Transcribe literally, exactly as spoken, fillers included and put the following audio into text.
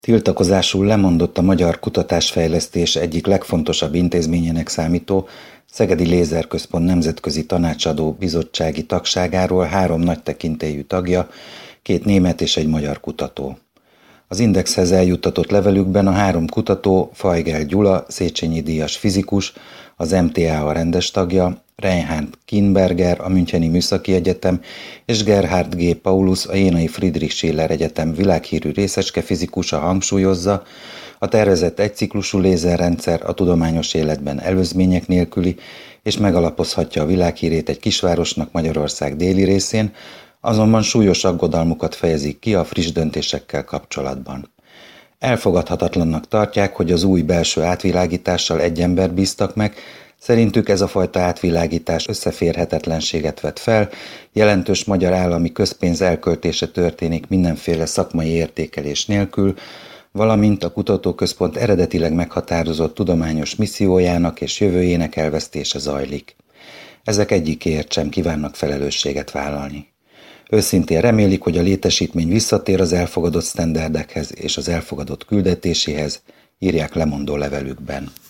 Tiltakozásul lemondott a magyar kutatásfejlesztés egyik legfontosabb intézményének számító Szegedi Lézerközpont Nemzetközi Tanácsadó Bizottsági tagságáról három nagy tekintélyű tagja, két német és egy magyar kutató. Az Indexhez eljuttatott levelükben a három kutató, Feigl Gyula, Széchenyi díjas fizikus, az em té á a rendes tagja, Reinhard Kinberger, a Müncheni Műszaki Egyetem és Gerhard G. Paulus, a Jénai Friedrich Schiller Egyetem világhírű részecskefizikusa hangsúlyozza, a tervezett egyciklusú lézerrendszer a tudományos életben előzmények nélküli, és megalapozhatja a világhírét egy kisvárosnak Magyarország déli részén, azonban súlyos aggodalmukat fejezik ki a friss döntésekkel kapcsolatban. Elfogadhatatlannak tartják, hogy az új belső átvilágítással egy ember bíztak meg, szerintük ez a fajta átvilágítás összeférhetetlenséget vet fel, jelentős magyar állami közpénz elköltése történik mindenféle szakmai értékelés nélkül, valamint a kutatóközpont eredetileg meghatározott tudományos missziójának és jövőjének elvesztése zajlik. Ezek egyikéért sem kívánnak felelősséget vállalni. Őszintén remélik, hogy a létesítmény visszatér az elfogadott sztenderdekhez és az elfogadott küldetéséhez, írják lemondó levelükben.